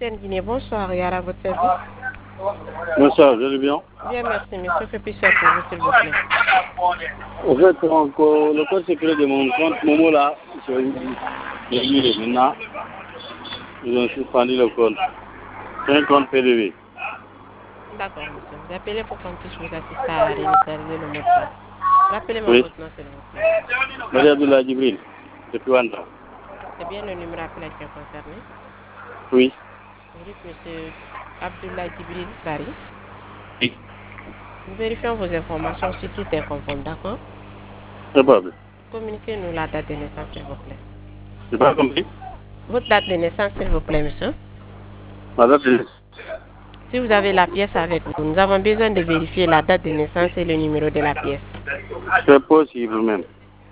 MTN Guinée, bonsoir, Yara, à votre service. Bonsoir, vous allez bien? Bien, merci, monsieur. Que puis-je faire pour vous, s'il vous plaît? En fait, encore, le code secret de mon compte Momo là, j'ai eu maintenant, ils ont suspendu le compte. C'est un compte PDV. D'accord, monsieur. Vous appelez pour qu'on puisse vous assister à réinitialiser le mot de passe. Rappelez-moi Oui. votre nom, s'il vous plaît. Maria Abdullah Djibril, depuis Wanda. C'est bien le numéro appelé qui est concerné. Oui. Vous dites monsieur Abdullah Djibril Bari. Oui. Nous vérifions vos informations si tout est conforme, d'accord? C'est pas bien. Communiquez-nous la date de naissance, s'il vous plaît. J'ai pas compris. Votre date de naissance, s'il vous plaît, monsieur. Ma date de Si vous avez la pièce avec vous, nous avons besoin de vérifier la date de naissance et le numéro de la pièce. c'est possible même.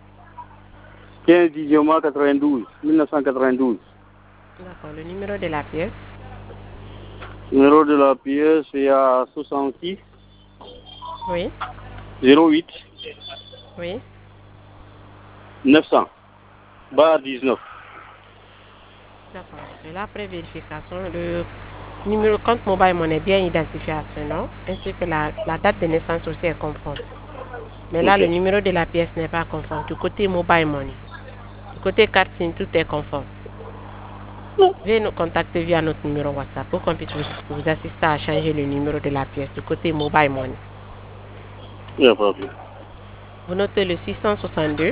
15 mois 92, 1992. D'accord, le numéro de la pièce. Numéro de la pièce, c'est à 66 Oui, 08 oui. 900. Bar 19. D'accord, monsieur. Là, après vérification, le numéro compte mobile money est bien identifié à ce nom, ainsi que la date de naissance aussi est conforme. Mais là, Ok. le numéro de la pièce n'est pas conforme. Du côté mobile money, du côté carte SIM, tout est conforme. Veuillez nous contacter via notre numéro WhatsApp pour qu'on puisse vous assister à changer le numéro de la pièce du côté mobile money. Il n'y a pas de problème. Vous notez le 662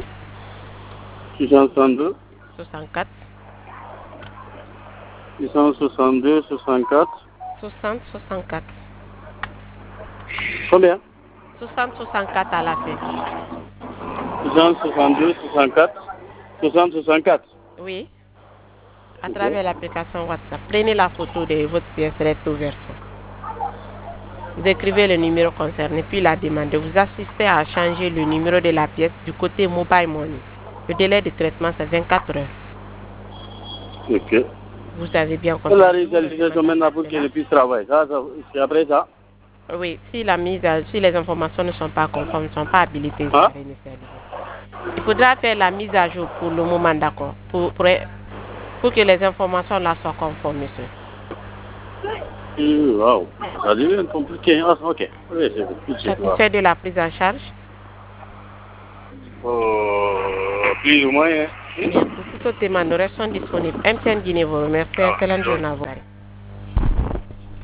662, 64 662, 64. 60 64. Combien? 60 64 à la fin. 662, 64. 60, 64. Oui, à Ok. travers l'application WhatsApp. Prenez la photo de votre pièce recto verso. Vous écrivez le numéro concerné, puis la demande de vous assister à changer le numéro de la pièce du côté mobile money. Le délai de traitement, c'est 24 heures. Ok. Vous avez bien Et la compris. réalisation maintenant pour qu'il puisse travailler. Ça, c'est après ça. Oui, si les informations ne sont pas conformes, ne sont pas habilitées ici à Hein? réinitialiser. Il faudra faire la mise à jour pour le moment, d'accord, pour que les informations là soient conformes, monsieur. Wow. Ça devient compliqué. Ah, ok. Oui, c'est compliqué. Satisfait de la prise en charge? Plus ou moins. Hein? Bien, pour toute autre demande, nous restons disponibles. MTN Guinée vous remercie. Excellente journée à vous.